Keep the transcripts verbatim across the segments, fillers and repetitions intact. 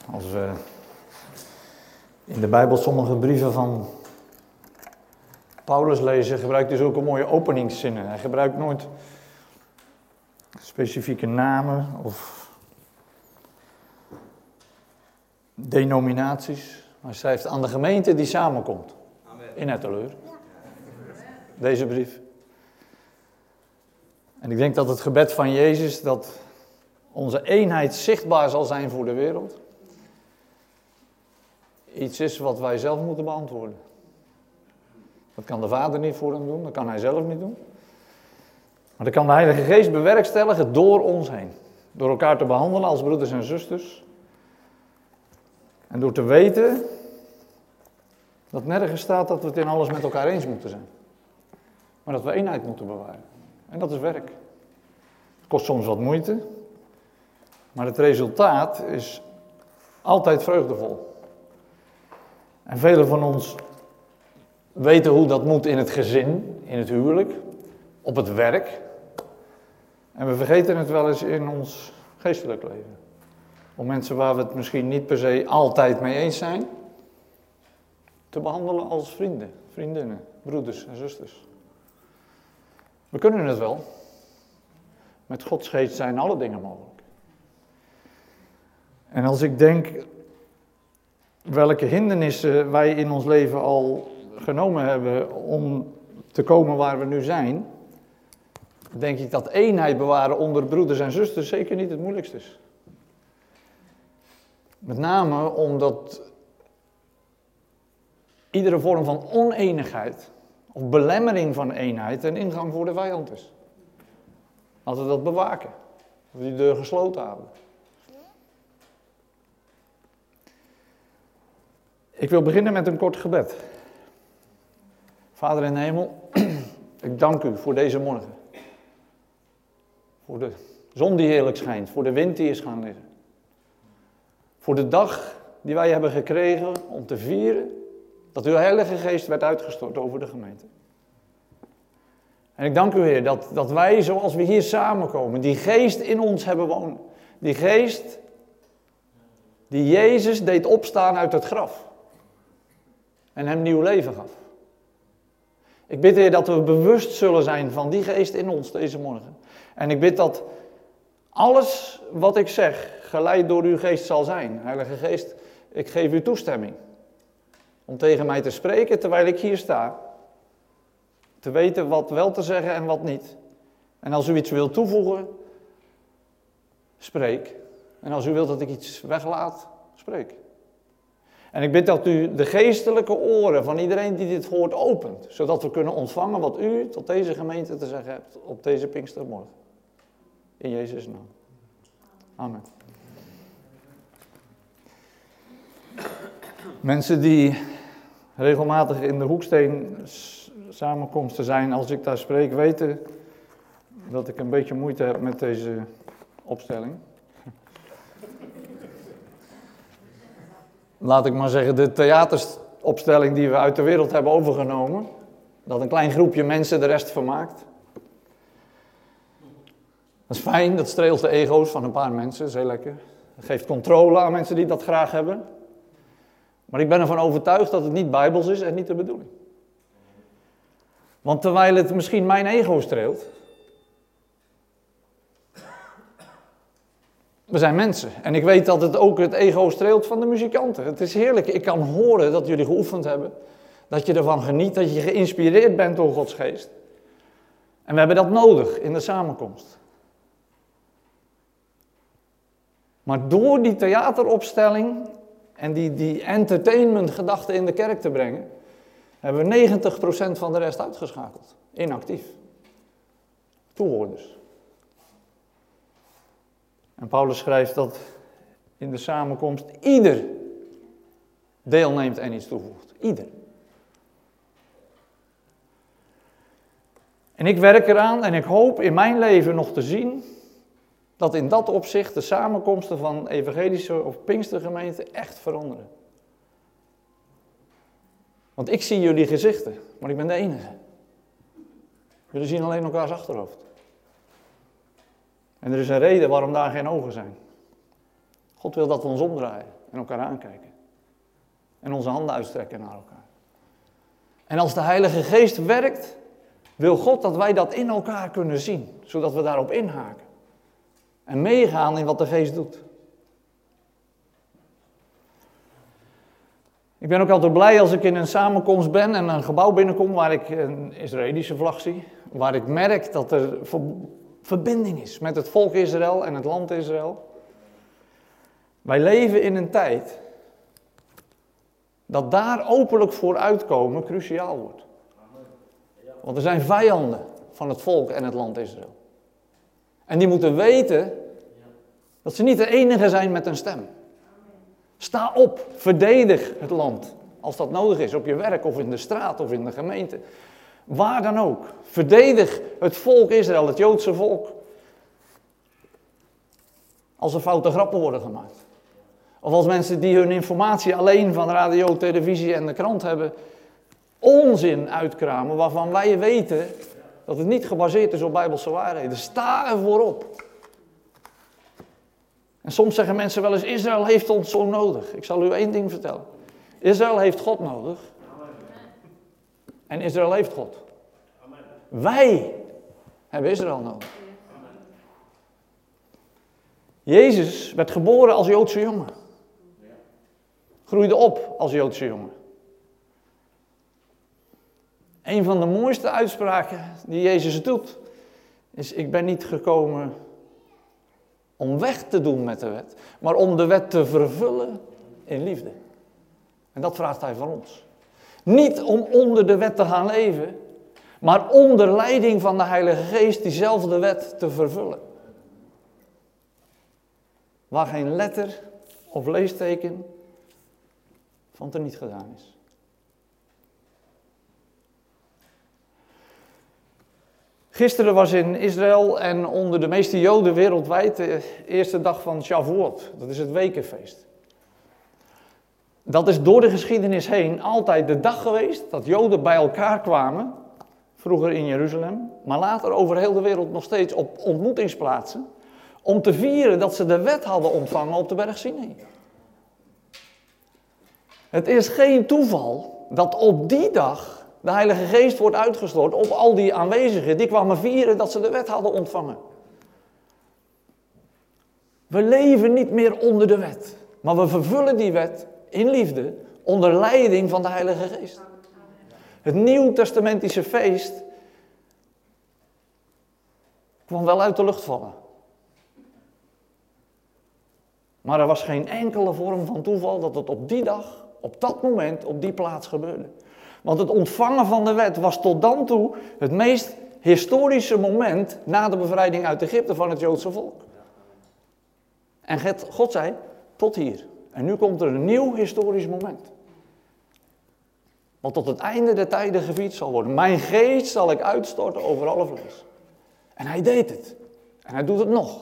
Als we in de Bijbel sommige brieven van Paulus lezen, gebruikt hij zulke mooie openingszinnen. Hij gebruikt nooit specifieke namen of denominaties. Hij schrijft aan de gemeente die samenkomt. Amen. In Etteleur. Deze brief. En ik denk dat het gebed van Jezus, dat onze eenheid zichtbaar zal zijn voor de wereld, iets is wat wij zelf moeten beantwoorden. Dat kan de Vader niet voor hem doen, dat kan hij zelf niet doen. Maar dat kan de Heilige Geest bewerkstelligen door ons heen. Door elkaar te behandelen als broeders en zusters. En door te weten dat nergens staat dat we het in alles met elkaar eens moeten zijn. Maar dat we eenheid moeten bewaren. En dat is werk. Het kost soms wat moeite. Maar het resultaat is altijd vreugdevol. En velen van ons weten hoe dat moet in het gezin, in het huwelijk, op het werk. En we vergeten het wel eens in ons geestelijk leven. Om mensen waar we het misschien niet per se altijd mee eens zijn, te behandelen als vrienden, vriendinnen, broeders en zusters. We kunnen het wel. Met Gods geest zijn alle dingen mogelijk. En als ik denk welke hindernissen wij in ons leven al genomen hebben om te komen waar we nu zijn, denk ik dat eenheid bewaren onder broeders en zusters zeker niet het moeilijkste is. Met name omdat iedere vorm van oneenigheid of belemmering van eenheid een ingang voor de vijand is. Laten we dat bewaken. Dat we die deur gesloten houden. Ik wil beginnen met een kort gebed. Vader in de hemel, ik dank u voor deze morgen. Voor de zon die heerlijk schijnt, voor de wind die is gaan liggen. Voor de dag die wij hebben gekregen om te vieren dat uw Heilige Geest werd uitgestort over de gemeente. En ik dank u, Heer, dat, dat wij zoals we hier samenkomen, die geest in ons hebben wonen. Die geest die Jezus deed opstaan uit het graf. En hem nieuw leven gaf. Ik bid, Heer, dat we bewust zullen zijn van die geest in ons deze morgen. En ik bid dat alles wat ik zeg geleid door uw geest zal zijn. Heilige Geest, ik geef u toestemming om tegen mij te spreken terwijl ik hier sta. Te weten wat wel te zeggen en wat niet. En als u iets wilt toevoegen, spreek. En als u wilt dat ik iets weglaat, spreek. En ik bid dat u de geestelijke oren van iedereen die dit hoort opent. Zodat we kunnen ontvangen wat u tot deze gemeente te zeggen hebt op deze Pinkstermorgen. In Jezus' naam. Amen. Mensen die regelmatig in de Hoeksteen samenkomsten zijn, als ik daar spreek, weten dat ik een beetje moeite heb met deze opstelling. Laat ik maar zeggen, de theateropstelling die we uit de wereld hebben overgenomen, dat een klein groepje mensen de rest vermaakt. Dat is fijn, dat streelt de ego's van een paar mensen, dat is heel lekker. Dat geeft controle aan mensen die dat graag hebben. Maar ik ben ervan overtuigd dat het niet bijbels is en niet de bedoeling. Want terwijl het misschien mijn ego streelt, we zijn mensen. En ik weet dat het ook het ego streelt van de muzikanten. Het is heerlijk. Ik kan horen dat jullie geoefend hebben. Dat je ervan geniet, dat je geïnspireerd bent door Gods geest. En we hebben dat nodig in de samenkomst. Maar door die theateropstelling en die, die entertainment gedachte in de kerk te brengen, hebben we negentig procent van de rest uitgeschakeld. Inactief. Toehoorders. En Paulus schrijft dat in de samenkomst ieder deelneemt en iets toevoegt. Ieder. En ik werk eraan en ik hoop in mijn leven nog te zien dat in dat opzicht de samenkomsten van evangelische of Pinkstergemeenten echt veranderen. Want ik zie jullie gezichten, maar ik ben de enige. Jullie zien alleen elkaars achterhoofd. En er is een reden waarom daar geen ogen zijn. God wil dat we ons omdraaien. en elkaar aankijken. En onze handen uitstrekken naar elkaar. En als de Heilige Geest werkt, wil God dat wij dat in elkaar kunnen zien. Zodat we daarop inhaken. En meegaan in wat de Geest doet. Ik ben ook altijd blij als ik in een samenkomst ben en een gebouw binnenkom waar ik een Israëlische vlag zie. Waar ik merk dat er verbinding is met het volk Israël en het land Israël. Wij leven in een tijd dat daar openlijk voor uitkomen cruciaal wordt. Want er zijn vijanden van het volk en het land Israël. En die moeten weten dat ze niet de enige zijn met een stem. Sta op, verdedig het land, als dat nodig is, op je werk of in de straat of in de gemeente. Waar dan ook. Verdedig het volk Israël, het Joodse volk. Als er foute grappen worden gemaakt. Of als mensen die hun informatie alleen van radio, televisie en de krant hebben, onzin uitkramen waarvan wij weten dat het niet gebaseerd is op bijbelse waarheden. Sta ervoor op. En soms zeggen mensen wel eens, Israël heeft ons zo nodig. Ik zal u één ding vertellen. Israël heeft God nodig. En Israël heeft God. Wij hebben Israël nodig. Jezus werd geboren als Joodse jongen. Groeide op als Joodse jongen. Een van de mooiste uitspraken die Jezus doet, is: ik ben niet gekomen om weg te doen met de wet, maar om de wet te vervullen in liefde. En dat vraagt hij van ons. Niet om onder de wet te gaan leven, maar onder leiding van de Heilige Geest diezelfde wet te vervullen. Waar geen letter of leesteken van teniet gedaan is. Gisteren was in Israël en onder de meeste Joden wereldwijd de eerste dag van Shavuot. Dat is het wekenfeest. Dat is door de geschiedenis heen altijd de dag geweest dat Joden bij elkaar kwamen. Vroeger in Jeruzalem, maar later over heel de wereld nog steeds op ontmoetingsplaatsen. Om te vieren dat ze de wet hadden ontvangen op de berg Sinai. Het is geen toeval dat op die dag de Heilige Geest wordt uitgestort op al die aanwezigen. Die kwamen vieren dat ze de wet hadden ontvangen. We leven niet meer onder de wet. Maar we vervullen die wet in liefde onder leiding van de Heilige Geest. Het Nieuwtestamentische feest kwam wel uit de lucht vallen. Maar er was geen enkele vorm van toeval dat het op die dag, op dat moment, op die plaats gebeurde. Want het ontvangen van de wet was tot dan toe het meest historische moment na de bevrijding uit Egypte van het Joodse volk. En God zei, tot hier. En nu komt er een nieuw historisch moment. Wat tot het einde der tijden gevierd zal worden. Mijn geest zal ik uitstorten over alle vlees. En hij deed het. En hij doet het nog.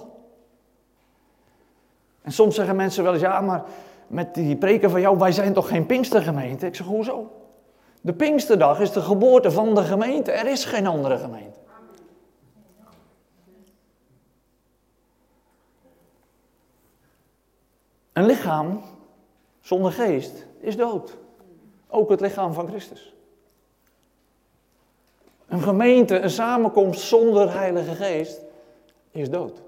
En soms zeggen mensen wel eens, ja, maar met die preken van jou, wij zijn toch geen Pinkstergemeente? Ik zeg, hoezo? De Pinksterdag is de geboorte van de gemeente. Er is geen andere gemeente. Een lichaam zonder geest is dood. Ook het lichaam van Christus. Een gemeente, een samenkomst zonder Heilige Geest is dood.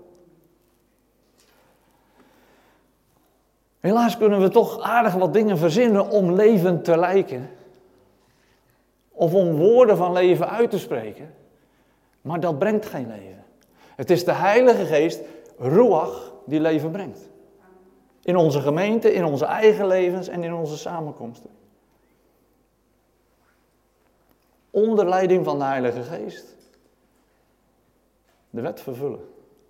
Helaas kunnen we toch aardig wat dingen verzinnen om levend te lijken. Of om woorden van leven uit te spreken. Maar dat brengt geen leven. Het is de Heilige Geest, Ruach, die leven brengt. In onze gemeente, in onze eigen levens en in onze samenkomsten. Onder leiding van de Heilige Geest. De wet vervullen.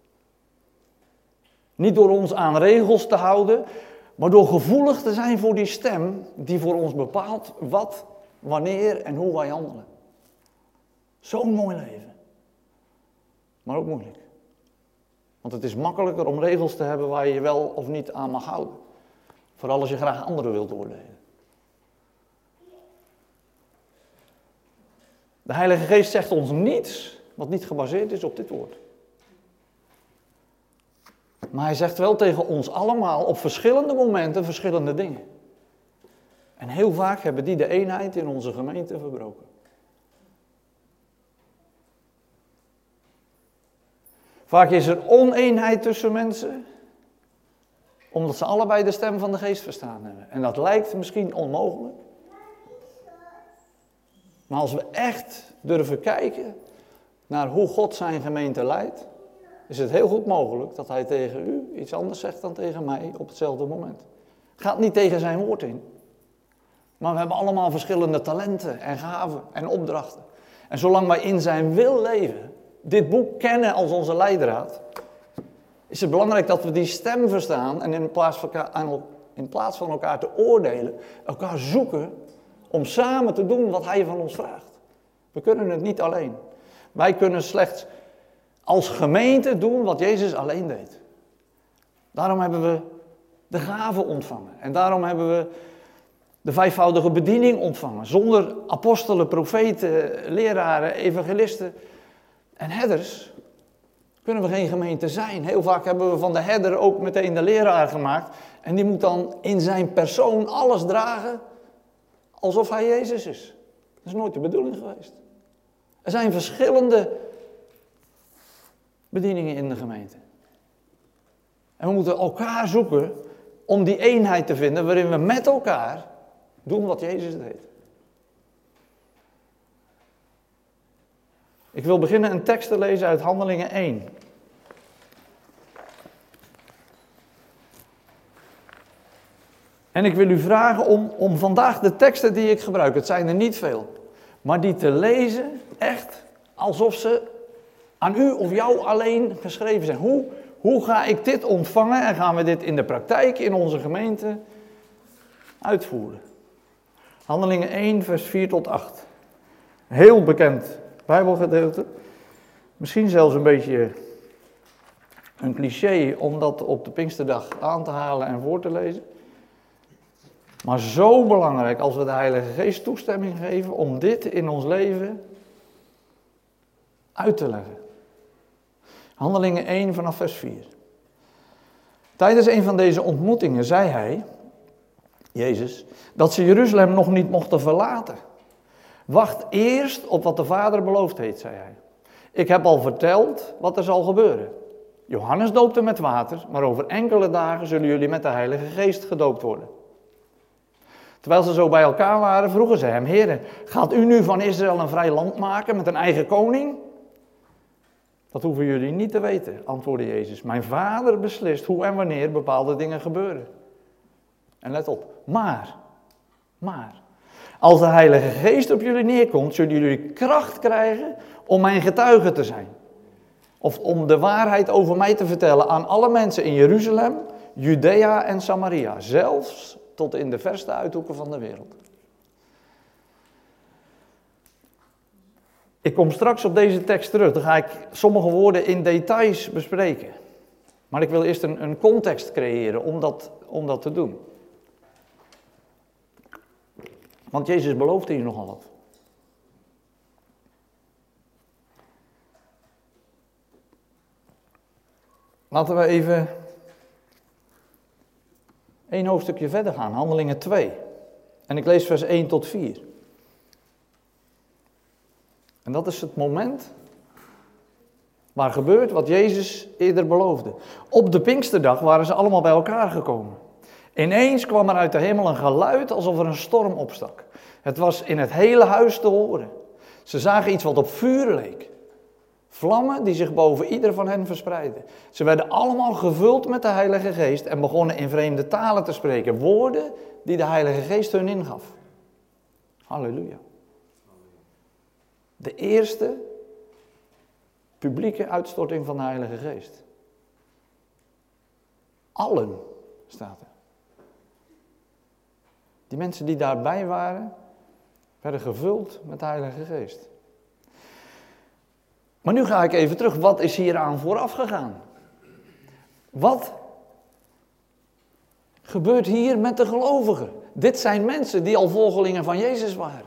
Niet door ons aan regels te houden, maar door gevoelig te zijn voor die stem die voor ons bepaalt wat, wanneer en hoe wij handelen. Zo'n mooi leven. Maar ook moeilijk. Want het is makkelijker om regels te hebben waar je je wel of niet aan mag houden. Vooral als je graag anderen wilt oordelen. De Heilige Geest zegt ons niets wat niet gebaseerd is op dit woord. Maar hij zegt wel tegen ons allemaal op verschillende momenten verschillende dingen. En heel vaak hebben die de eenheid in onze gemeente verbroken. Vaak is er oneenheid tussen mensen, omdat ze allebei de stem van de geest verstaan hebben. En dat lijkt misschien onmogelijk. Maar als we echt durven kijken naar hoe God zijn gemeente leidt, is het heel goed mogelijk dat hij tegen u iets anders zegt dan tegen mij op hetzelfde moment. Gaat niet tegen zijn woord in. Maar we hebben allemaal verschillende talenten en gaven en opdrachten. En zolang wij in zijn wil leven, dit boek kennen als onze leidraad, is het belangrijk dat we die stem verstaan en in plaats van elkaar, in plaats van elkaar te oordelen, elkaar zoeken om samen te doen wat hij van ons vraagt. We kunnen het niet alleen. Wij kunnen slechts als gemeente doen wat Jezus alleen deed. Daarom hebben we de gaven ontvangen. En daarom hebben we de vijfvoudige bediening ontvangen. Zonder apostelen, profeten, leraren, evangelisten en herders kunnen we geen gemeente zijn. Heel vaak hebben we van de herder ook meteen de leraar gemaakt. En die moet dan in zijn persoon alles dragen alsof hij Jezus is. Dat is nooit de bedoeling geweest. Er zijn verschillende bedieningen in de gemeente. En we moeten elkaar zoeken om die eenheid te vinden waarin we met elkaar doen wat Jezus deed. Ik wil beginnen een tekst te lezen uit Handelingen één. En ik wil u vragen om, om vandaag de teksten die ik gebruik, het zijn er niet veel, maar die te lezen echt alsof ze aan u of jou alleen geschreven zijn. Hoe, hoe ga ik dit ontvangen en gaan we dit in de praktijk in onze gemeente uitvoeren? Handelingen één, vers vier tot acht. Heel bekend Bijbelgedeelte. Misschien zelfs een beetje een cliché om dat op de Pinksterdag aan te halen en voor te lezen. Maar zo belangrijk als we de Heilige Geest toestemming geven om dit in ons leven uit te leggen. Handelingen één vanaf vers vier. Tijdens een van deze ontmoetingen zei hij, Jezus, dat ze Jeruzalem nog niet mochten verlaten. Wacht eerst op wat de Vader beloofd heeft, zei hij. Ik heb al verteld wat er zal gebeuren. Johannes doopte met water, maar over enkele dagen zullen jullie met de Heilige Geest gedoopt worden. Terwijl ze zo bij elkaar waren, vroegen ze hem, Heere, gaat u nu van Israël een vrij land maken met een eigen koning? Dat hoeven jullie niet te weten, antwoordde Jezus. Mijn Vader beslist hoe en wanneer bepaalde dingen gebeuren. En let op, maar, maar, als de Heilige Geest op jullie neerkomt, zullen jullie kracht krijgen om mijn getuige te zijn. Of om de waarheid over mij te vertellen aan alle mensen in Jeruzalem, Judea en Samaria, zelfs tot in de verste uithoeken van de wereld. Ik kom straks op deze tekst terug, dan ga ik sommige woorden in details bespreken. Maar ik wil eerst een, een context creëren om dat, om dat te doen. Want Jezus beloofde hier nogal wat. Laten we even één hoofdstukje verder gaan, Handelingen twee. En ik lees vers één tot vier. En dat is het moment waar gebeurt wat Jezus eerder beloofde. Op de Pinksterdag waren ze allemaal bij elkaar gekomen. Ineens kwam er uit de hemel een geluid alsof er een storm opstak. Het was in het hele huis te horen. Ze zagen iets wat op vuur leek. Vlammen die zich boven ieder van hen verspreidden. Ze werden allemaal gevuld met de Heilige Geest en begonnen in vreemde talen te spreken. Woorden die de Heilige Geest hun ingaf. Halleluja. De eerste publieke uitstorting van de Heilige Geest. Allen, staat er. Die mensen die daarbij waren, werden gevuld met de Heilige Geest. Maar nu ga ik even terug. Wat is hieraan vooraf gegaan? Wat gebeurt hier met de gelovigen? Dit zijn mensen die al volgelingen van Jezus waren.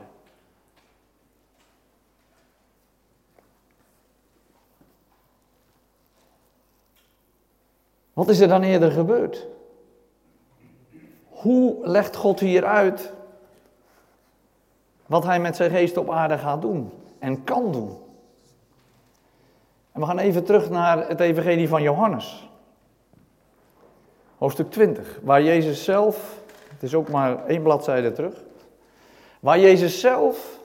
Wat is er dan eerder gebeurd? Hoe legt God hier uit wat hij met zijn geest op aarde gaat doen en kan doen? En we gaan even terug naar het evangelie van Johannes. Hoofdstuk twintig, waar Jezus zelf, het is ook maar één bladzijde terug, waar Jezus zelf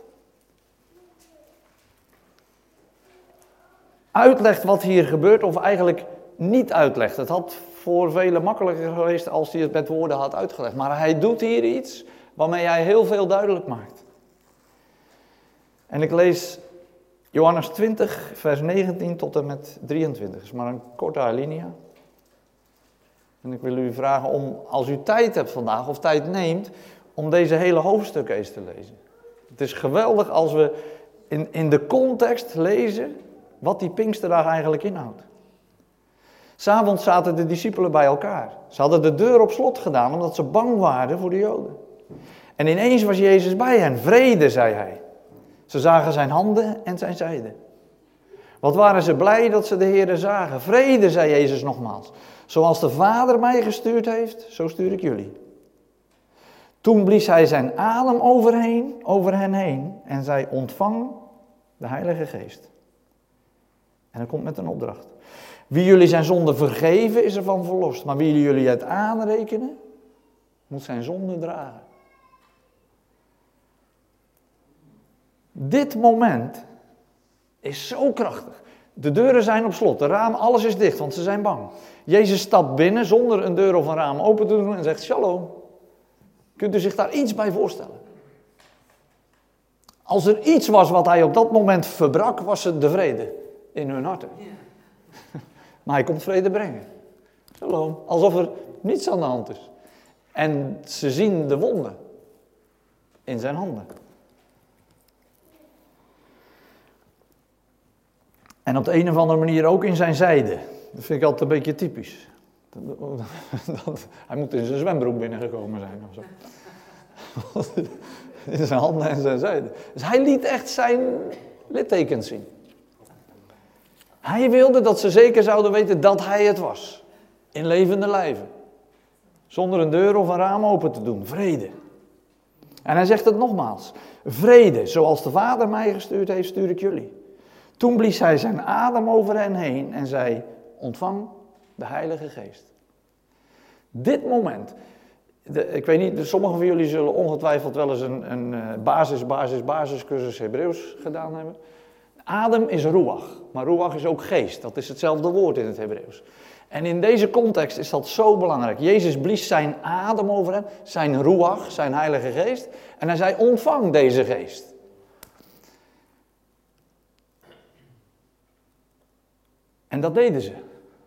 uitlegt wat hier gebeurt, of eigenlijk niet uitlegt. Het had voor velen makkelijker geweest als hij het met woorden had uitgelegd. Maar hij doet hier iets waarmee hij heel veel duidelijk maakt. En ik lees Johannes twintig, vers negentien tot en met drieëntwintig. Dat is maar een korte alinea. En ik wil u vragen om, als u tijd hebt vandaag, of tijd neemt, om deze hele hoofdstukken eens te lezen. Het is geweldig als we in, in de context lezen wat die Pinksterdag eigenlijk inhoudt. 'S'avonds zaten de discipelen bij elkaar. Ze hadden de deur op slot gedaan omdat ze bang waren voor de Joden. En ineens was Jezus bij hen. Vrede, zei hij. Ze zagen zijn handen en zijn zijde. Wat waren ze blij dat ze de Heere zagen. Vrede, zei Jezus nogmaals. Zoals de Vader mij gestuurd heeft, zo stuur ik jullie. Toen blies hij zijn adem overheen, over hen heen en zei: ontvang de Heilige Geest. En hij komt met een opdracht. Wie jullie zijn zonde vergeven, is ervan verlost. Maar wie jullie het aanrekenen, moet zijn zonde dragen. Dit moment is zo krachtig. De deuren zijn op slot, de ramen, alles is dicht, want ze zijn bang. Jezus stapt binnen zonder een deur of een raam open te doen en zegt: shalom. Kunt u zich daar iets bij voorstellen? Als er iets was wat hij op dat moment verbrak, was het de vrede in hun harten. Maar hij komt vrede brengen. Shalom. Alsof er niets aan de hand is. En ze zien de wonden in zijn handen. En op de een of andere manier ook in zijn zijde. Dat vind ik altijd een beetje typisch. Hij moet in zijn zwembroek binnengekomen zijn of zo. In zijn handen en zijn zijde. Dus hij liet echt zijn littekens zien. Hij wilde dat ze zeker zouden weten dat hij het was. In levende lijven. Zonder een deur of een raam open te doen. Vrede. En hij zegt het nogmaals. Vrede, zoals de Vader mij gestuurd heeft, stuur ik jullie. Toen blies hij zijn adem over hen heen en zei: ontvang de Heilige Geest. Dit moment. De, ik weet niet, sommigen van jullie zullen ongetwijfeld wel eens een, een basis, basis, basiscursus Hebreeuws gedaan hebben. Adem is ruach, maar ruach is ook geest. Dat is hetzelfde woord in het Hebreeuws. En in deze context is dat zo belangrijk. Jezus blies zijn adem over hen, zijn ruach, zijn Heilige Geest. En hij zei: ontvang deze geest. En dat deden ze.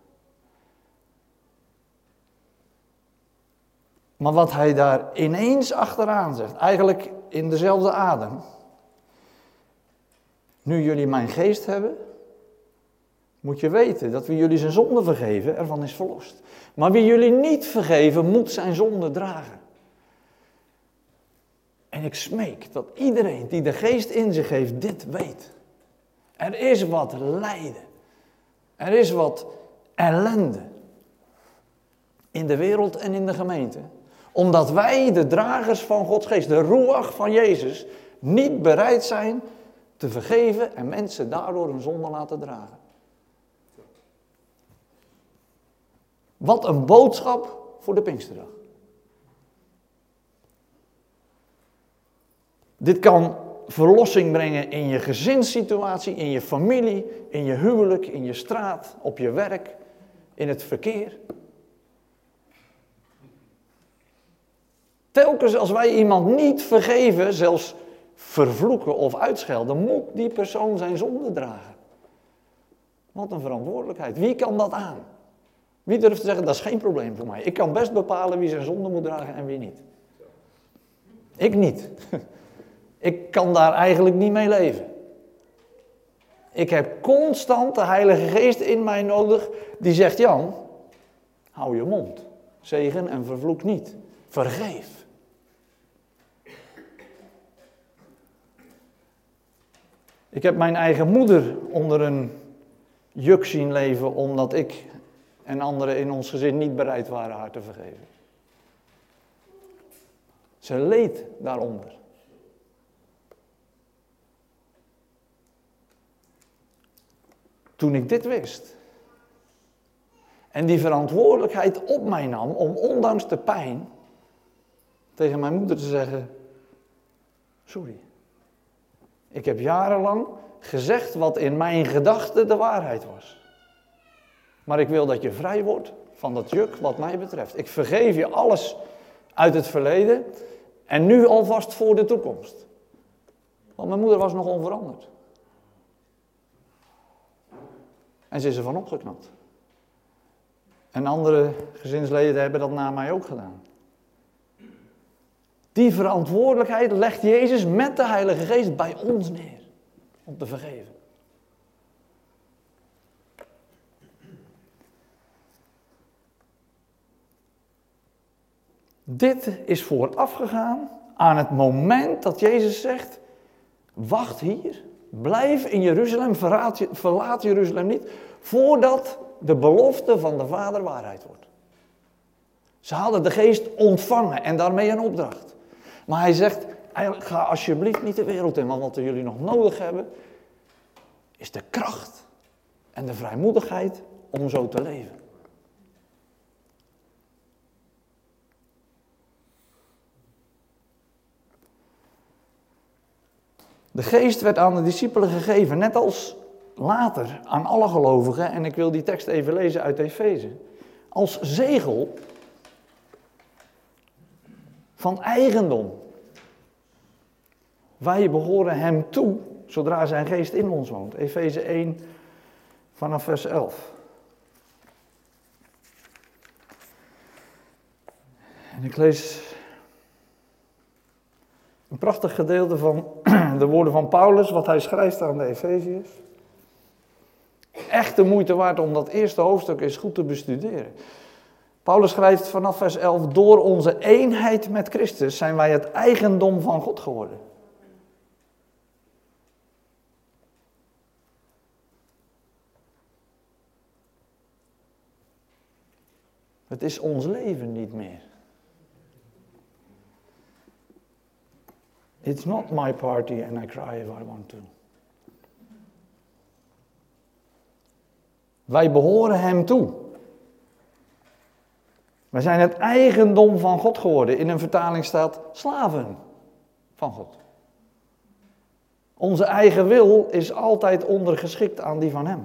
Maar wat hij daar ineens achteraan zegt, eigenlijk in dezelfde adem. Nu jullie mijn geest hebben, moet je weten dat wie jullie zijn zonde vergeven, ervan is verlost. Maar wie jullie niet vergeven, moet zijn zonde dragen. En ik smeek dat iedereen die de geest in zich heeft, dit weet. Er is wat lijden. Er is wat ellende. In de wereld en in de gemeente. Omdat wij, de dragers van Gods geest, de ruach van Jezus, niet bereid zijn te vergeven en mensen daardoor hun zonde laten dragen. Wat een boodschap voor de Pinksterdag. Dit kan verlossing brengen in je gezinssituatie, in je familie, in je huwelijk, in je straat, op je werk, in het verkeer. Telkens als wij iemand niet vergeven, zelfs vervloeken of uitschelden, moet die persoon zijn zonde dragen. Wat een verantwoordelijkheid. Wie kan dat aan? Wie durft te zeggen: dat is geen probleem voor mij. Ik kan best bepalen wie zijn zonde moet dragen en wie niet. Ik niet. Ik kan daar eigenlijk niet mee leven. Ik heb constant de Heilige Geest in mij nodig die zegt: Jan, hou je mond. Zegen en vervloek niet. Vergeef. Ik heb mijn eigen moeder onder een juk zien leven omdat ik en anderen in ons gezin niet bereid waren haar te vergeven. Ze leed daaronder. Toen ik dit wist en die verantwoordelijkheid op mij nam om ondanks de pijn tegen mijn moeder te zeggen, sorry, ik heb jarenlang gezegd wat in mijn gedachten de waarheid was. Maar ik wil dat je vrij wordt van dat juk wat mij betreft. Ik vergeef je alles uit het verleden en nu alvast voor de toekomst. Want mijn moeder was nog onveranderd. En ze is ervan opgeknapt. En andere gezinsleden hebben dat na mij ook gedaan. Die verantwoordelijkheid legt Jezus met de Heilige Geest bij ons neer. Om te vergeven. Dit is voorafgegaan aan het moment dat Jezus zegt, wacht hier, blijf in Jeruzalem, verraad je, verlaat Jeruzalem niet, voordat de belofte van de Vader waarheid wordt. Ze hadden de Geest ontvangen en daarmee een opdracht. Maar hij zegt, eigenlijk ga alsjeblieft niet de wereld in, want wat jullie nog nodig hebben, is de kracht en de vrijmoedigheid om zo te leven. De Geest werd aan de discipelen gegeven, net als later aan alle gelovigen, en ik wil die tekst even lezen uit Efeze, als zegel van eigendom. Wij behoren hem toe, zodra zijn Geest in ons woont. Efeze één, vanaf vers elf. En ik lees een prachtig gedeelte van de woorden van Paulus, wat hij schrijft aan de Efeziërs. Echt de moeite waard om dat eerste hoofdstuk eens goed te bestuderen. Paulus schrijft vanaf vers elf, door onze eenheid met Christus zijn wij het eigendom van God geworden. Het is ons leven niet meer. It's not my party and I cry if I want to. Wij behoren hem toe. Wij zijn het eigendom van God geworden. In een vertaling staat slaven van God. Onze eigen wil is altijd ondergeschikt aan die van hem.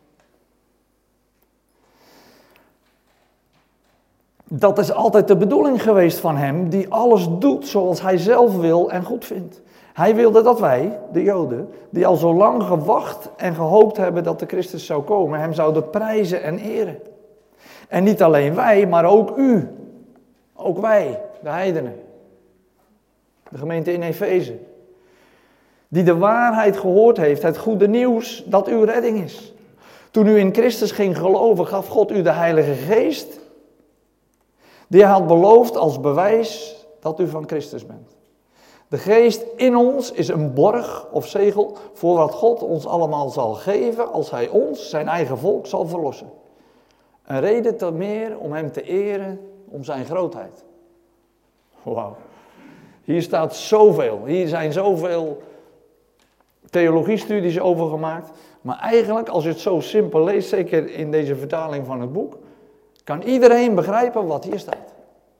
Dat is altijd de bedoeling geweest van hem, die alles doet zoals hij zelf wil en goed vindt. Hij wilde dat wij, de Joden, die al zo lang gewacht en gehoopt hebben dat de Christus zou komen, hem zouden prijzen en eren. En niet alleen wij, maar ook u. Ook wij, de heidenen. De gemeente in Efeze. Die de waarheid gehoord heeft, het goede nieuws dat uw redding is. Toen u in Christus ging geloven, gaf God u de Heilige Geest, die hij had beloofd als bewijs dat u van Christus bent. De Geest in ons is een borg of zegel voor wat God ons allemaal zal geven als hij ons, zijn eigen volk, zal verlossen. Een reden te meer om hem te eren, om zijn grootheid. Wauw. Hier staat zoveel. Hier zijn zoveel theologiestudies over gemaakt. Maar eigenlijk, als je het zo simpel leest, zeker in deze vertaling van het boek, kan iedereen begrijpen wat hier staat.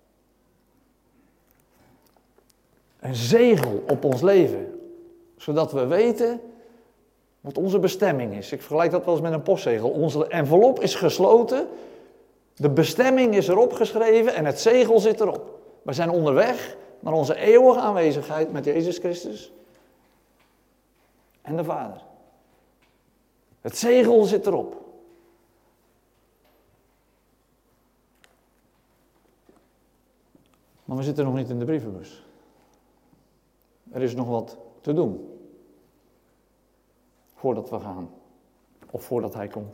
Een zegel op ons leven. Zodat we weten wat onze bestemming is. Ik vergelijk dat wel eens met een postzegel. Onze envelop is gesloten. De bestemming is erop geschreven en het zegel zit erop. We zijn onderweg naar onze eeuwige aanwezigheid met Jezus Christus en de Vader. Het zegel zit erop. Maar we zitten nog niet in de brievenbus. Er is nog wat te doen. Voordat we gaan. Of voordat hij komt.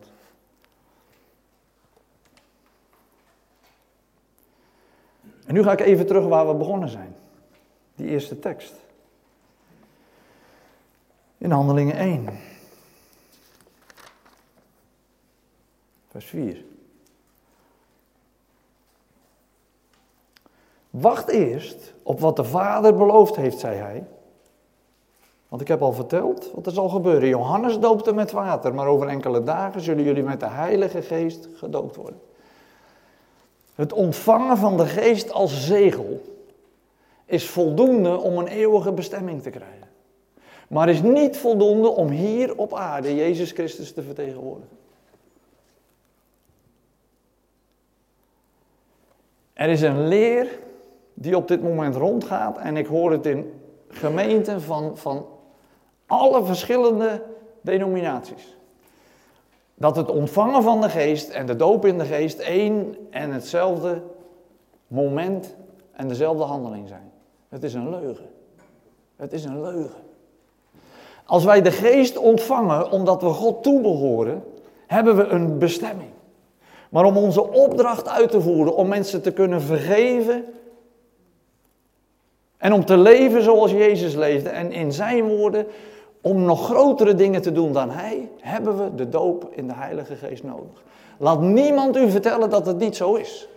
En nu ga ik even terug waar we begonnen zijn. Die eerste tekst. In Handelingen één. Vers vier. Wacht eerst op wat de Vader beloofd heeft, zei hij. Want ik heb al verteld wat er zal gebeuren. Johannes doopte met water, maar over enkele dagen zullen jullie met de Heilige Geest gedoopt worden. Het ontvangen van de Geest als zegel is voldoende om een eeuwige bestemming te krijgen. Maar is niet voldoende om hier op aarde Jezus Christus te vertegenwoordigen. Er is een leer die op dit moment rondgaat en ik hoor het in gemeenten van, van alle verschillende denominaties. Dat het ontvangen van de Geest en de doop in de Geest één en hetzelfde moment en dezelfde handeling zijn. Het is een leugen. Het is een leugen. Als wij de Geest ontvangen omdat we God toebehoren, hebben we een bestemming. Maar om onze opdracht uit te voeren, om mensen te kunnen vergeven en om te leven zoals Jezus leefde en in zijn woorden, om nog grotere dingen te doen dan hij, hebben we de doop in de Heilige Geest nodig. Laat niemand u vertellen dat het niet zo is.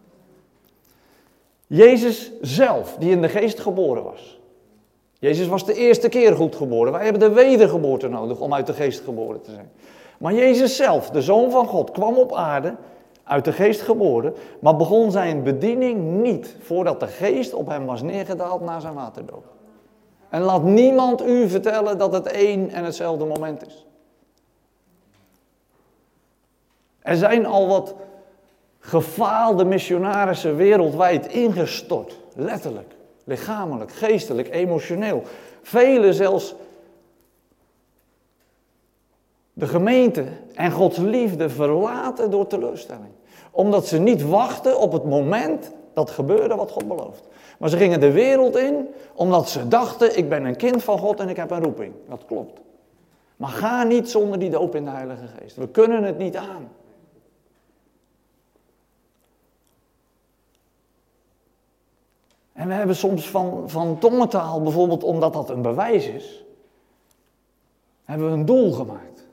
Jezus zelf, die in de Geest geboren was. Jezus was de eerste keer goed geboren. Wij hebben de wedergeboorte nodig om uit de Geest geboren te zijn. Maar Jezus zelf, de Zoon van God, kwam op aarde, uit de Geest geboren, maar begon zijn bediening niet voordat de Geest op hem was neergedaald na zijn waterdoop. En laat niemand u vertellen dat het één en hetzelfde moment is. Er zijn al wat gefaalde missionarissen wereldwijd ingestort, letterlijk, lichamelijk, geestelijk, emotioneel. Velen zelfs de gemeente en Gods liefde verlaten door teleurstelling. Omdat ze niet wachten op het moment dat gebeurde wat God belooft. Maar ze gingen de wereld in omdat ze dachten, ik ben een kind van God en ik heb een roeping. Dat klopt. Maar ga niet zonder die doop in de Heilige Geest. We kunnen het niet aan. En we hebben soms van, van tongentaal, bijvoorbeeld omdat dat een bewijs is, hebben we een doel gemaakt.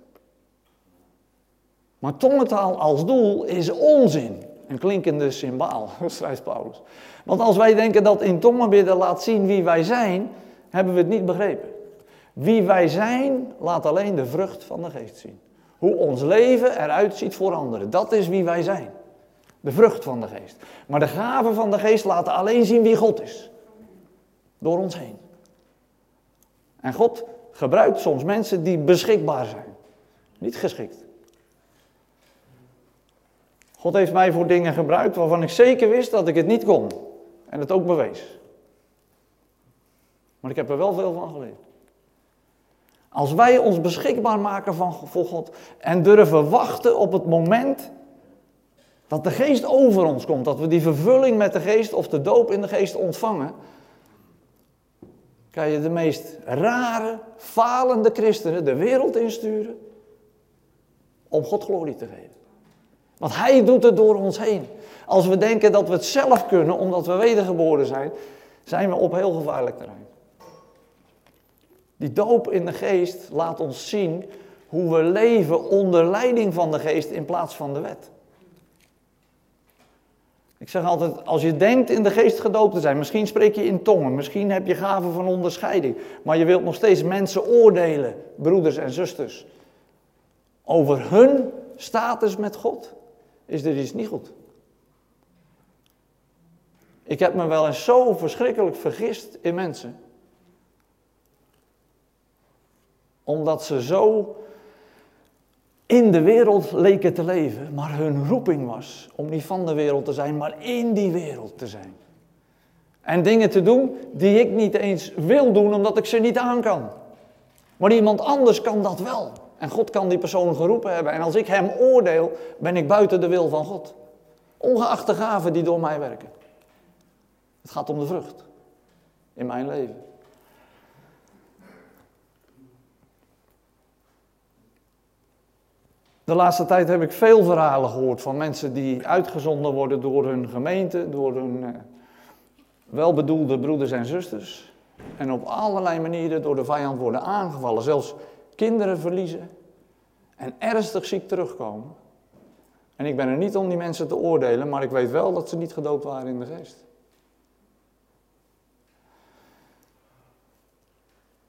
Maar tongentaal als doel is onzin. Een klinkende symbaal, schrijft Paulus. Want als wij denken dat in tongenbidden laat zien wie wij zijn, hebben we het niet begrepen. Wie wij zijn, laat alleen de vrucht van de Geest zien. Hoe ons leven eruit ziet voor anderen, dat is wie wij zijn. De vrucht van de Geest. Maar de gaven van de Geest laten alleen zien wie God is. Door ons heen. En God gebruikt soms mensen die beschikbaar zijn. Niet geschikt. God heeft mij voor dingen gebruikt waarvan ik zeker wist dat ik het niet kon. En het ook bewees. Maar ik heb er wel veel van geleerd. Als wij ons beschikbaar maken van, voor God en durven wachten op het moment dat de Geest over ons komt, dat we die vervulling met de Geest of de doop in de Geest ontvangen, kan je de meest rare, falende christenen de wereld insturen om God glorie te geven. Want Hij doet het door ons heen. Als we denken dat we het zelf kunnen, omdat we wedergeboren zijn, zijn we op heel gevaarlijk terrein. Die doop in de Geest laat ons zien hoe we leven onder leiding van de Geest in plaats van de wet. Ik zeg altijd, als je denkt in de Geest gedoopt te zijn, misschien spreek je in tongen, misschien heb je gaven van onderscheiding, maar je wilt nog steeds mensen oordelen, broeders en zusters, over hun status met God, is er iets niet goed. Ik heb me wel eens zo verschrikkelijk vergist in mensen, omdat ze zo in de wereld leken te leven, maar hun roeping was om niet van de wereld te zijn, maar in die wereld te zijn. En dingen te doen die ik niet eens wil doen, omdat ik ze niet aan kan. Maar iemand anders kan dat wel. En God kan die persoon geroepen hebben. En als ik hem oordeel, ben ik buiten de wil van God. Ongeacht de gaven die door mij werken. Het gaat om de vrucht in mijn leven. De laatste tijd heb ik veel verhalen gehoord van mensen die uitgezonden worden door hun gemeente, door hun eh, welbedoelde broeders en zusters. En op allerlei manieren door de vijand worden aangevallen. Zelfs kinderen verliezen en ernstig ziek terugkomen. En ik ben er niet om die mensen te oordelen, maar ik weet wel dat ze niet gedoopt waren in de Geest.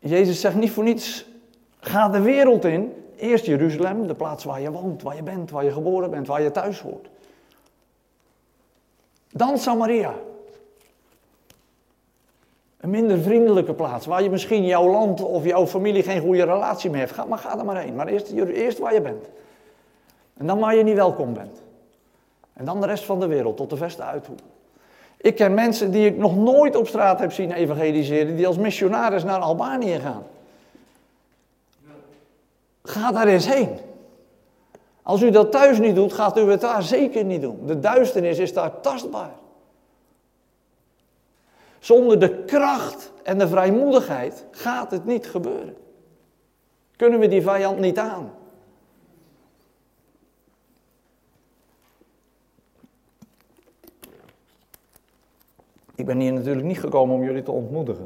Jezus zegt niet voor niets, ga de wereld in. Eerst Jeruzalem, de plaats waar je woont, waar je bent, waar je geboren bent, waar je thuis hoort. Dan Samaria. Een minder vriendelijke plaats, waar je misschien jouw land of jouw familie geen goede relatie mee heeft. Ga, maar ga er maar heen. Maar eerst, eerst waar je bent. En dan waar je niet welkom bent. En dan de rest van de wereld, tot de verste uithoek. Ik ken mensen die ik nog nooit op straat heb zien evangeliseren, die als missionaris naar Albanië gaan. Ga daar eens heen. Als u dat thuis niet doet, gaat u het daar zeker niet doen. De duisternis is daar tastbaar. Zonder de kracht en de vrijmoedigheid gaat het niet gebeuren. Kunnen we die vijand niet aan? Ik ben hier natuurlijk niet gekomen om jullie te ontmoedigen.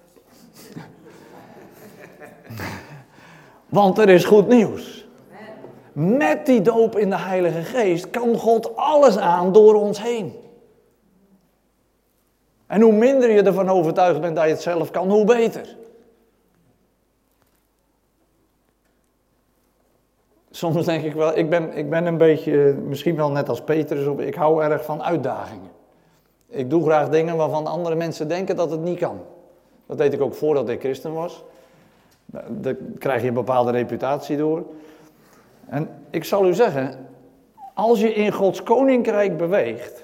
Want er is goed nieuws. Met die doop in de Heilige Geest kan God alles aan door ons heen. En hoe minder je ervan overtuigd bent dat je het zelf kan, hoe beter. Soms denk ik wel, ik ben, ik ben een beetje, misschien wel net als Petrus, ik hou erg van uitdagingen. Ik doe graag dingen waarvan andere mensen denken dat het niet kan. Dat deed ik ook voordat ik christen was. Daar krijg je een bepaalde reputatie door. En ik zal u zeggen, als je in Gods koninkrijk beweegt,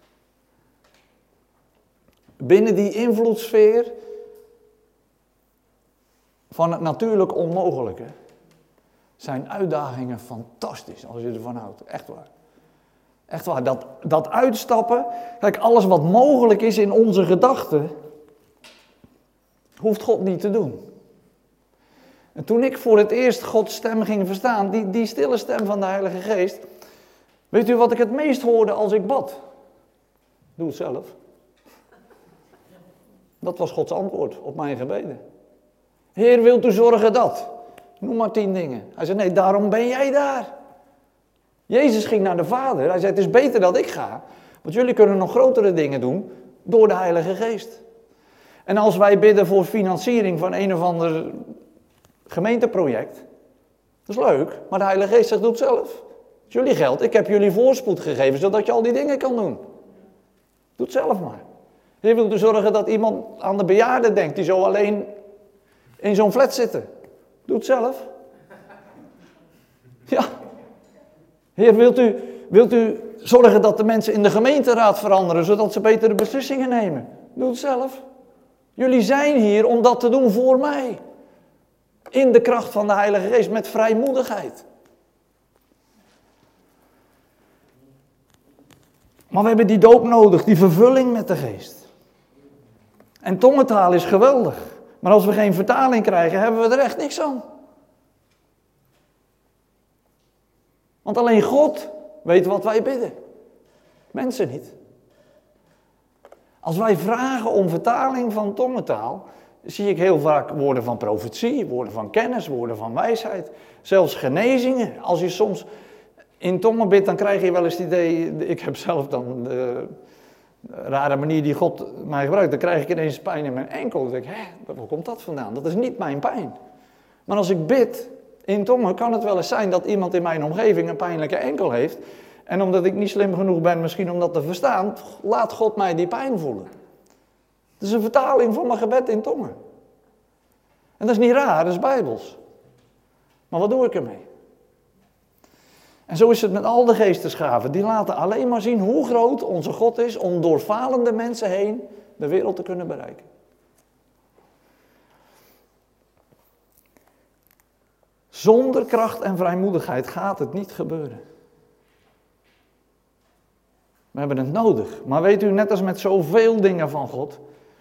binnen die invloedssfeer van het natuurlijk onmogelijke, zijn uitdagingen fantastisch als je ervan houdt. Echt waar. Echt waar. Dat, dat uitstappen, kijk, alles wat mogelijk is in onze gedachten, hoeft God niet te doen. En toen ik voor het eerst Gods stem ging verstaan, die, die stille stem van de Heilige Geest, weet u wat ik het meest hoorde als ik bad? Doe het zelf. Dat was Gods antwoord op mijn gebeden. Heer, wilt u zorgen dat? Noem maar tien dingen. Hij zei, nee, daarom ben jij daar. Jezus ging naar de Vader. Hij zei, het is beter dat ik ga. Want jullie kunnen nog grotere dingen doen door de Heilige Geest. En als wij bidden voor financiering van een of ander gemeenteproject, dat is leuk, maar de Heilige Geest zegt, doe het zelf. Het is jullie geld, ik heb jullie voorspoed gegeven, zodat je al die dingen kan doen. Doe het zelf maar. Je wilt dus zorgen dat iemand aan de bejaarden denkt, die zo alleen in zo'n flat zitten. Doe het zelf. Ja. Heer, wilt u, wilt u zorgen dat de mensen in de gemeenteraad veranderen, zodat ze betere beslissingen nemen? Doe het zelf. Jullie zijn hier om dat te doen voor mij. In de kracht van de Heilige Geest, met vrijmoedigheid. Maar we hebben die doop nodig, die vervulling met de Geest. En tongentaal is geweldig. Maar als we geen vertaling krijgen, hebben we er echt niks aan. Want alleen God weet wat wij bidden. Mensen niet. Als wij vragen om vertaling van tongentaal, zie ik heel vaak woorden van profetie, woorden van kennis, woorden van wijsheid. Zelfs genezingen. Als je soms in tongen bidt, dan krijg je wel eens het idee, ik heb zelf dan de rare manier die God mij gebruikt, dan krijg ik ineens pijn in mijn enkel. Dan denk ik, hé, waar komt dat vandaan? Dat is niet mijn pijn. Maar als ik bid in tongen, kan het wel eens zijn dat iemand in mijn omgeving een pijnlijke enkel heeft. En omdat ik niet slim genoeg ben, misschien om dat te verstaan, laat God mij die pijn voelen. Het is een vertaling van mijn gebed in tongen. En dat is niet raar, dat is bijbels. Maar wat doe ik ermee? En zo is het met al de geestesgaven. Die laten alleen maar zien hoe groot onze God is om door falende mensen heen de wereld te kunnen bereiken. Zonder kracht en vrijmoedigheid gaat het niet gebeuren. We hebben het nodig. Maar weet u, net als met zoveel dingen van God,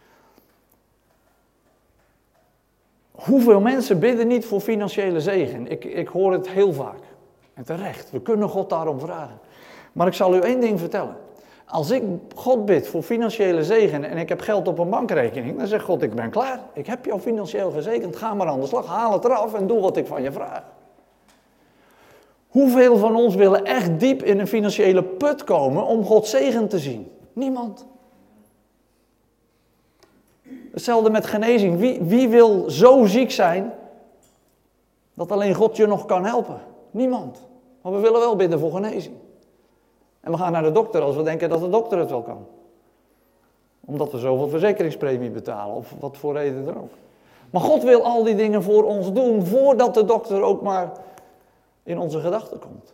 hoeveel mensen bidden niet voor financiële zegen? Ik, ik hoor het heel vaak. En terecht, we kunnen God daarom vragen. Maar ik zal u één ding vertellen. Als ik God bid voor financiële zegen en ik heb geld op een bankrekening, dan zegt God, ik ben klaar. Ik heb jou financieel gezegend, ga maar aan de slag, haal het eraf en doe wat ik van je vraag. Hoeveel van ons willen echt diep in een financiële put komen om Gods zegen te zien? Niemand. Dat Hetzelfde met genezing. Wie, wie wil zo ziek zijn dat alleen God je nog kan helpen? Niemand. Maar we willen wel bidden voor genezing. En we gaan naar de dokter als we denken dat de dokter het wel kan. Omdat we zoveel verzekeringspremie betalen of wat voor reden dan ook. Maar God wil al die dingen voor ons doen voordat de dokter ook maar in onze gedachten komt.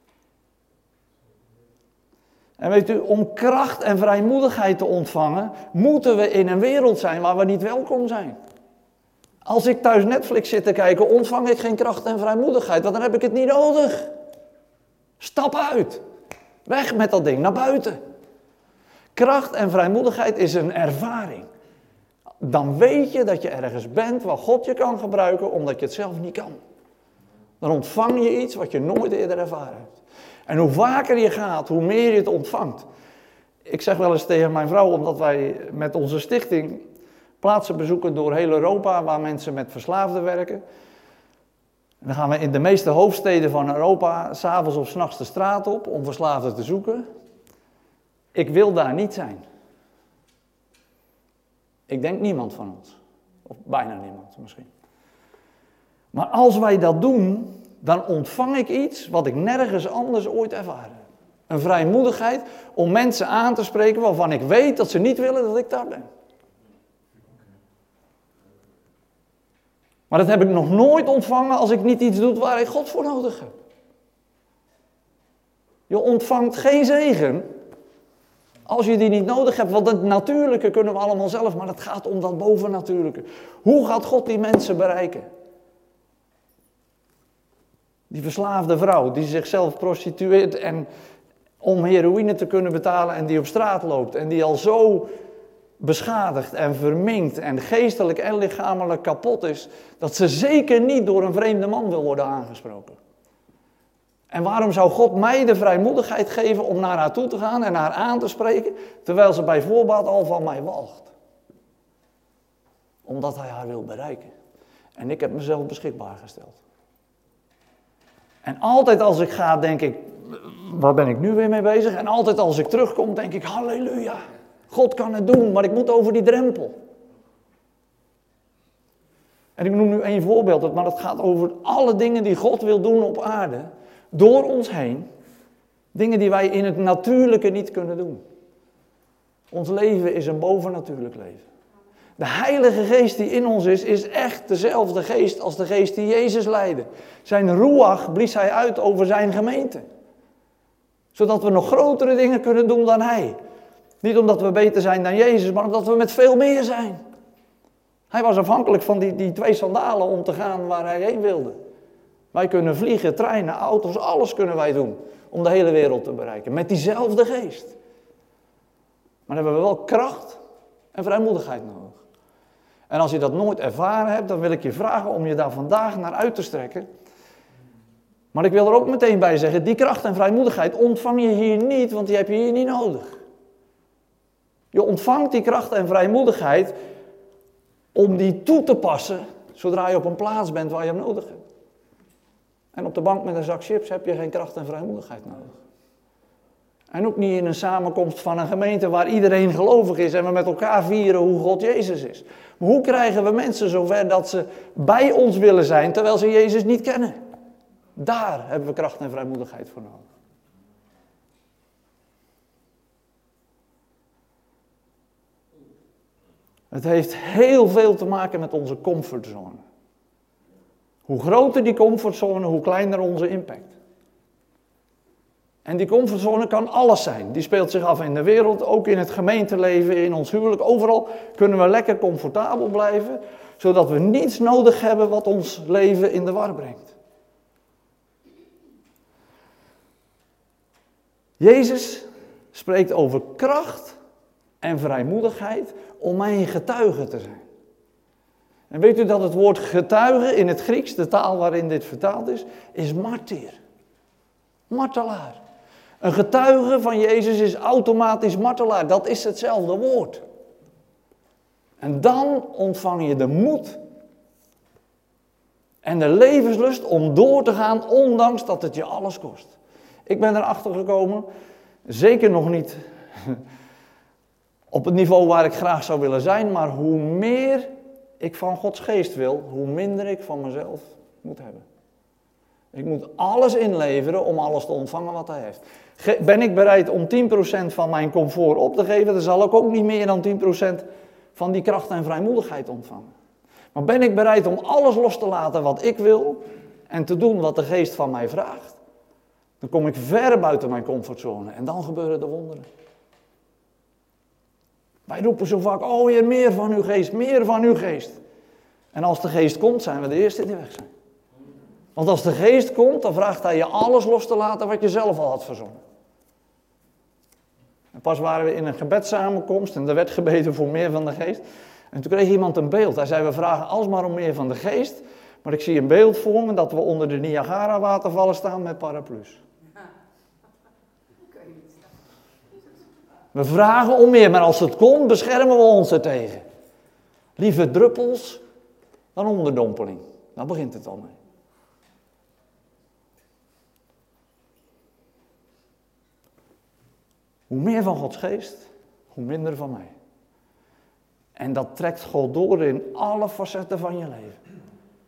En weet u, om kracht en vrijmoedigheid te ontvangen, moeten we in een wereld zijn waar we niet welkom zijn. Als ik thuis Netflix zit te kijken, ontvang ik geen kracht en vrijmoedigheid, want dan heb ik het niet nodig. Stap uit. Weg met dat ding, naar buiten. Kracht en vrijmoedigheid is een ervaring. Dan weet je dat je ergens bent waar God je kan gebruiken, omdat je het zelf niet kan. Dan ontvang je iets wat je nooit eerder ervaren hebt. En hoe vaker je gaat, hoe meer je het ontvangt. Ik zeg wel eens tegen mijn vrouw, omdat wij met onze stichting plaatsen bezoeken door heel Europa waar mensen met verslaafden werken. En dan gaan we in de meeste hoofdsteden van Europa 's avonds of 's nachts de straat op om verslaafden te zoeken. Ik wil daar niet zijn. Ik denk niemand van ons. Of bijna niemand misschien. Maar als wij dat doen, dan ontvang ik iets wat ik nergens anders ooit ervaren heb. Een vrijmoedigheid om mensen aan te spreken waarvan ik weet dat ze niet willen dat ik daar ben. Maar dat heb ik nog nooit ontvangen als ik niet iets doe waar ik God voor nodig heb. Je ontvangt geen zegen als je die niet nodig hebt, want het natuurlijke kunnen we allemaal zelf, maar het gaat om dat bovennatuurlijke. Hoe gaat God die mensen bereiken? Die verslaafde vrouw die zichzelf prostitueert en om heroïne te kunnen betalen en die op straat loopt en die al zo beschadigd en verminkt en geestelijk en lichamelijk kapot is, dat ze zeker niet door een vreemde man wil worden aangesproken. En waarom zou God mij de vrijmoedigheid geven om naar haar toe te gaan en haar aan te spreken, terwijl ze bij voorbaat al van mij walgt? Omdat hij haar wil bereiken. En ik heb mezelf beschikbaar gesteld. En altijd als ik ga, denk ik, waar ben ik nu weer mee bezig? En altijd als ik terugkom, denk ik, halleluja. God kan het doen, maar ik moet over die drempel. En ik noem nu één voorbeeld, maar dat gaat over alle dingen die God wil doen op aarde. Door ons heen. Dingen die wij in het natuurlijke niet kunnen doen. Ons leven is een bovennatuurlijk leven. De Heilige Geest die in ons is, is echt dezelfde geest als de geest die Jezus leidde. Zijn ruach blies hij uit over zijn gemeente. Zodat we nog grotere dingen kunnen doen dan hij. Niet omdat we beter zijn dan Jezus, maar omdat we met veel meer zijn. Hij was afhankelijk van die, die twee sandalen om te gaan waar hij heen wilde. Wij kunnen vliegen, treinen, auto's, alles kunnen wij doen om de hele wereld te bereiken. Met diezelfde geest. Maar dan hebben we wel kracht en vrijmoedigheid nodig. En als je dat nooit ervaren hebt, dan wil ik je vragen om je daar vandaag naar uit te strekken. Maar ik wil er ook meteen bij zeggen, die kracht en vrijmoedigheid ontvang je hier niet, want die heb je hier niet nodig. Je ontvangt die kracht en vrijmoedigheid om die toe te passen, zodra je op een plaats bent waar je hem nodig hebt. En op de bank met een zak chips heb je geen kracht en vrijmoedigheid nodig. En ook niet in een samenkomst van een gemeente waar iedereen gelovig is en we met elkaar vieren hoe God Jezus is. Maar hoe krijgen we mensen zover dat ze bij ons willen zijn terwijl ze Jezus niet kennen? Daar hebben we kracht en vrijmoedigheid voor nodig. Het heeft heel veel te maken met onze comfortzone. Hoe groter die comfortzone, hoe kleiner onze impact. En die comfortzone kan alles zijn. Die speelt zich af in de wereld, ook in het gemeenteleven, in ons huwelijk. Overal kunnen we lekker comfortabel blijven, zodat we niets nodig hebben wat ons leven in de war brengt. Jezus spreekt over kracht en vrijmoedigheid om mijn getuige te zijn. En weet u dat het woord getuige in het Grieks, de taal waarin dit vertaald is, is martyr. Martelaar. Een getuige van Jezus is automatisch martelaar. Dat is hetzelfde woord. En dan ontvang je de moed en de levenslust om door te gaan, ondanks dat het je alles kost. Ik ben erachter gekomen, zeker nog niet op het niveau waar ik graag zou willen zijn, maar hoe meer ik van Gods geest wil, hoe minder ik van mezelf moet hebben. Ik moet alles inleveren om alles te ontvangen wat hij heeft. Ge- ben ik bereid om tien procent van mijn comfort op te geven, dan zal ik ook niet meer dan tien procent van die kracht en vrijmoedigheid ontvangen. Maar ben ik bereid om alles los te laten wat ik wil en te doen wat de geest van mij vraagt, dan kom ik ver buiten mijn comfortzone en dan gebeuren de wonderen. Wij roepen zo vaak, oh Heer, meer van uw geest, meer van uw geest. En als de geest komt, zijn we de eerste die weg zijn. Want als de geest komt, dan vraagt hij je alles los te laten wat je zelf al had verzonnen. En pas waren we in een gebedssamenkomst en er werd gebeden voor meer van de geest. En toen kreeg iemand een beeld. Hij zei, we vragen alsmaar om meer van de geest. Maar ik zie een beeld voor me dat we onder de Niagara-watervallen staan met paraplu's. We vragen om meer, maar als het komt, beschermen we ons ertegen. Liever druppels dan onderdompeling. Daar begint het al mee. Hoe meer van Gods geest, hoe minder van mij. En dat trekt God door in alle facetten van je leven.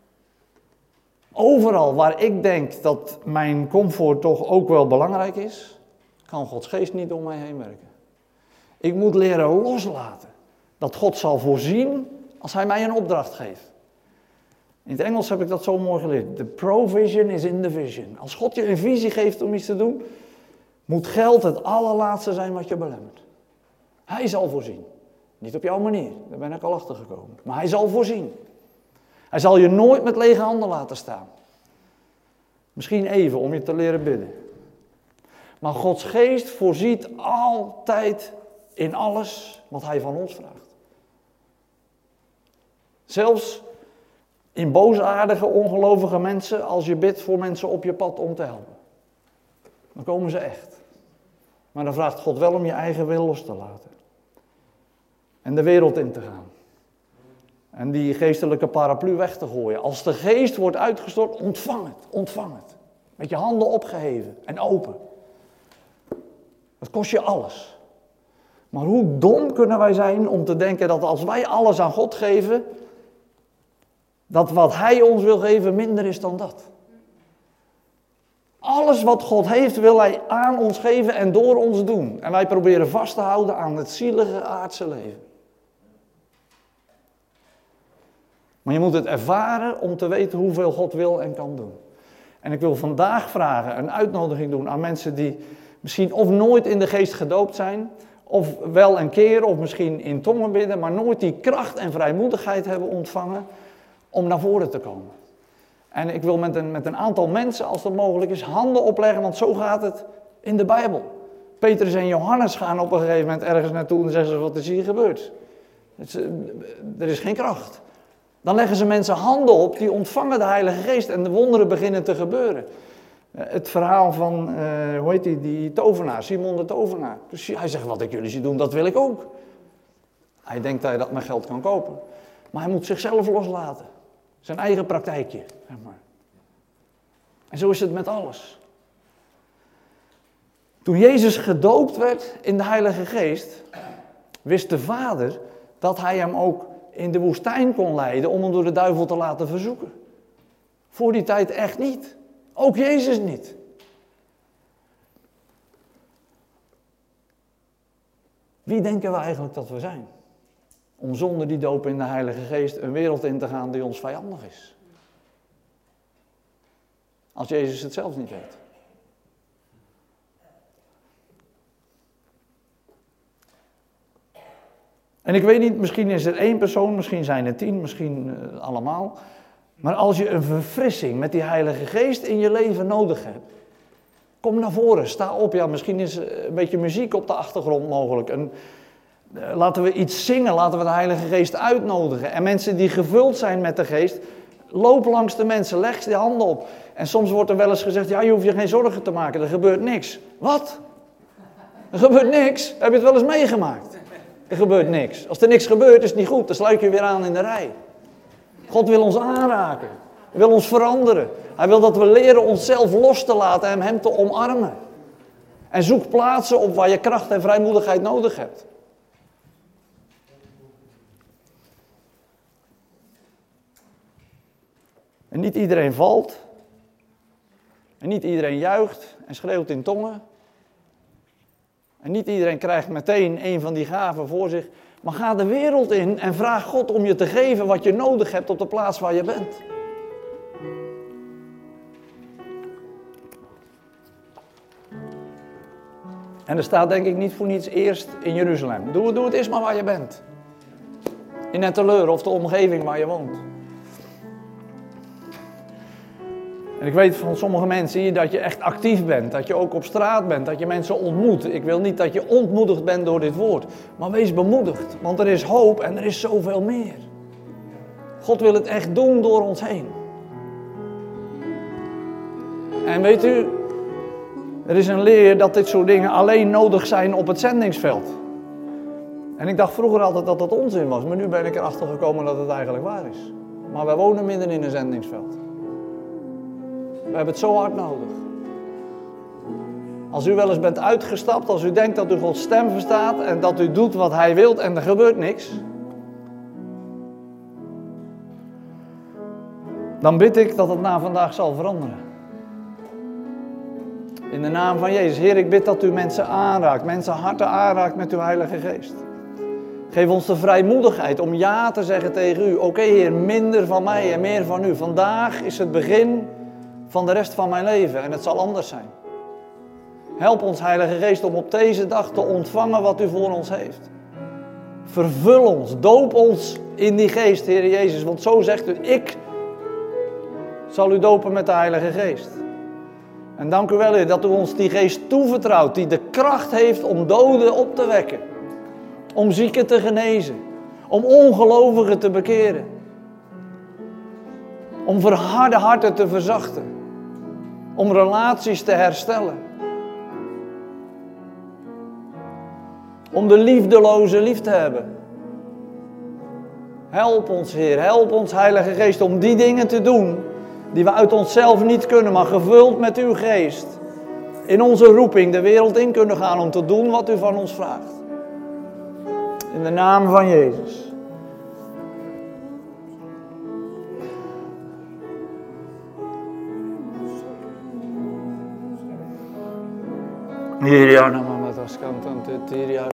Overal waar ik denk dat mijn comfort toch ook wel belangrijk is, kan Gods geest niet om mij heen werken. Ik moet leren loslaten. Dat God zal voorzien als hij mij een opdracht geeft. In het Engels heb ik dat zo mooi geleerd. The provision is in the vision. Als God je een visie geeft om iets te doen, moet geld het allerlaatste zijn wat je belemmert. Hij zal voorzien. Niet op jouw manier, daar ben ik al achter gekomen. Maar hij zal voorzien. Hij zal je nooit met lege handen laten staan. Misschien even om je te leren bidden. Maar Gods geest voorziet altijd in alles wat hij van ons vraagt. Zelfs in boosaardige, ongelovige mensen, als je bidt voor mensen op je pad om te helpen. Dan komen ze echt. Maar dan vraagt God wel om je eigen wil los te laten. En de wereld in te gaan. En die geestelijke paraplu weg te gooien. Als de geest wordt uitgestort, ontvang het, ontvang het. Met je handen opgeheven en open. Dat kost je alles. Maar hoe dom kunnen wij zijn om te denken dat als wij alles aan God geven, dat wat hij ons wil geven minder is dan dat. Alles wat God heeft wil hij aan ons geven en door ons doen. En wij proberen vast te houden aan het zielige aardse leven. Maar je moet het ervaren om te weten hoeveel God wil en kan doen. En ik wil vandaag vragen, een uitnodiging doen aan mensen die misschien of nooit in de geest gedoopt zijn, of wel een keer, of misschien in tongen bidden, maar nooit die kracht en vrijmoedigheid hebben ontvangen om naar voren te komen. En ik wil met een, met een aantal mensen, als dat mogelijk is, handen opleggen, want zo gaat het in de Bijbel. Petrus en Johannes gaan op een gegeven moment ergens naartoe en zeggen ze, wat is hier gebeurd? Het is, er is geen kracht. Dan leggen ze mensen handen op, die ontvangen de Heilige Geest en de wonderen beginnen te gebeuren. Het verhaal van, uh, hoe heet die, die tovenaar, Simon de tovenaar. Dus hij zegt, wat ik jullie zie doen, dat wil ik ook. Hij denkt dat hij dat met geld kan kopen. Maar hij moet zichzelf loslaten. Zijn eigen praktijkje, zeg maar. En zo is het met alles. Toen Jezus gedoopt werd in de Heilige Geest, wist de Vader dat hij hem ook in de woestijn kon leiden om hem door de duivel te laten verzoeken. Voor die tijd echt niet. Ook Jezus niet. Wie denken we eigenlijk dat we zijn? Om zonder die doop in de Heilige Geest een wereld in te gaan die ons vijandig is. Als Jezus het zelf niet weet. En ik weet niet, misschien is er één persoon, misschien zijn er tien, misschien uh, allemaal. Maar als je een verfrissing met die Heilige Geest in je leven nodig hebt, kom naar voren, sta op. Ja, misschien is een beetje muziek op de achtergrond mogelijk. En, uh, laten we iets zingen, laten we de Heilige Geest uitnodigen. En mensen die gevuld zijn met de Geest, loop langs de mensen, leg je handen op. En soms wordt er wel eens gezegd, ja, je hoeft je geen zorgen te maken, er gebeurt niks. Wat? Er gebeurt niks? Heb je het wel eens meegemaakt? Er gebeurt niks. Als er niks gebeurt, is het niet goed. Dan sluit je weer aan in de rij. God wil ons aanraken. Hij wil ons veranderen. Hij wil dat we leren onszelf los te laten en hem te omarmen. En zoek plaatsen op waar je kracht en vrijmoedigheid nodig hebt. En niet iedereen valt. En niet iedereen juicht en schreeuwt in tongen. En niet iedereen krijgt meteen een van die gaven voor zich. Maar ga de wereld in en vraag God om je te geven wat je nodig hebt op de plaats waar je bent. En er staat denk ik niet voor niets eerst in Jeruzalem. Doe, doe het eerst maar waar je bent. In Etteleur of de omgeving waar je woont. En ik weet van sommige mensen hier dat je echt actief bent. Dat je ook op straat bent. Dat je mensen ontmoet. Ik wil niet dat je ontmoedigd bent door dit woord. Maar wees bemoedigd. Want er is hoop en er is zoveel meer. God wil het echt doen door ons heen. En weet u, er is een leer dat dit soort dingen alleen nodig zijn op het zendingsveld. En ik dacht vroeger altijd dat dat onzin was. Maar nu ben ik erachter gekomen dat het eigenlijk waar is. Maar wij wonen midden in een zendingsveld. We hebben het zo hard nodig. Als u wel eens bent uitgestapt, als u denkt dat u Gods stem verstaat en dat u doet wat Hij wilt en er gebeurt niks, dan bid ik dat het na vandaag zal veranderen. In de naam van Jezus. Heer, ik bid dat u mensen aanraakt, mensen harten aanraakt met uw Heilige Geest. Geef ons de vrijmoedigheid om ja te zeggen tegen u. Oké, okay, Heer, minder van mij en meer van u. Vandaag is het begin van de rest van mijn leven en het zal anders zijn. Help ons, Heilige Geest, om op deze dag te ontvangen wat u voor ons heeft. Vervul ons, doop ons in die geest, Heer Jezus. Want zo zegt u, ik zal u dopen met de Heilige Geest. En dank u wel, Heer, dat u ons die geest toevertrouwt, die de kracht heeft om doden op te wekken. Om zieken te genezen. Om ongelovigen te bekeren. Om verharde harten te verzachten. Om relaties te herstellen. Om de liefdeloze lief te hebben. Help ons, Heer, help ons, Heilige Geest, om die dingen te doen die we uit onszelf niet kunnen, maar gevuld met uw geest, in onze roeping de wereld in kunnen gaan om te doen wat u van ons vraagt. In de naam van Jezus. Hier, ja, nou, maar dat was kant aan het